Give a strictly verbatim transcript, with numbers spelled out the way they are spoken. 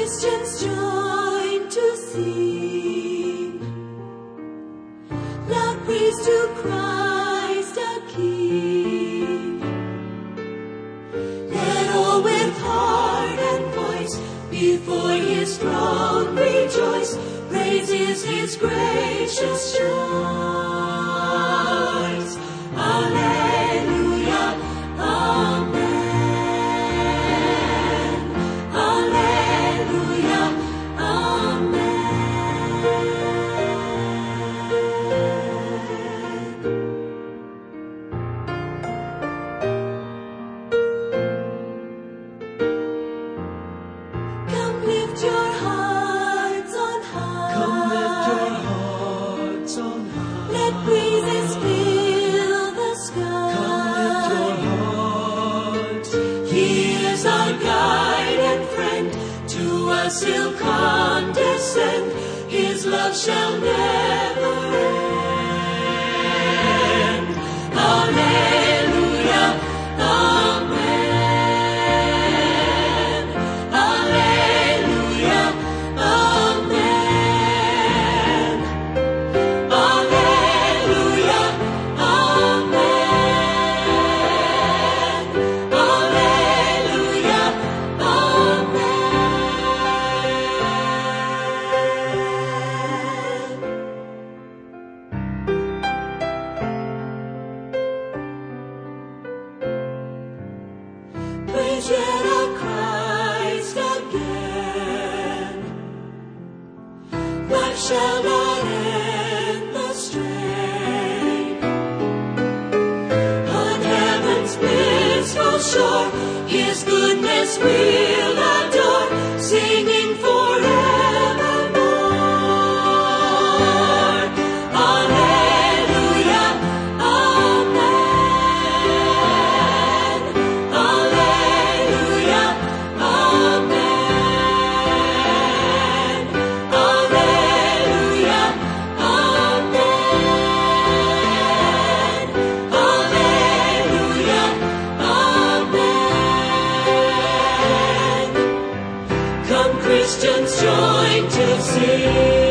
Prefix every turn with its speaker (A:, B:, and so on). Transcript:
A: Christians join to sing loud praise to Christ our King. Let all with heart and voice before his throne rejoice. Praises his gracious choice. Alleluia, amen. Alleluia, amen. Come lift your hearts on high.
B: Come lift your hearts on high.
A: Let praises fill the sky.
B: Come lift your hearts.
A: He is our guide and friend. To us he'll condescend. His love shall never end. Alleluia, amen. Alleluia, amen. Alleluia, amen. Alleluia, amen. Praise yet our Christ again. Life shall not end the strain. On heaven's blissful shore, his goodness we'll adore, singing forevermore. Alleluia, amen. Alleluia, amen. Alleluia, amen. Alleluia, amen. Come Christians join to sing.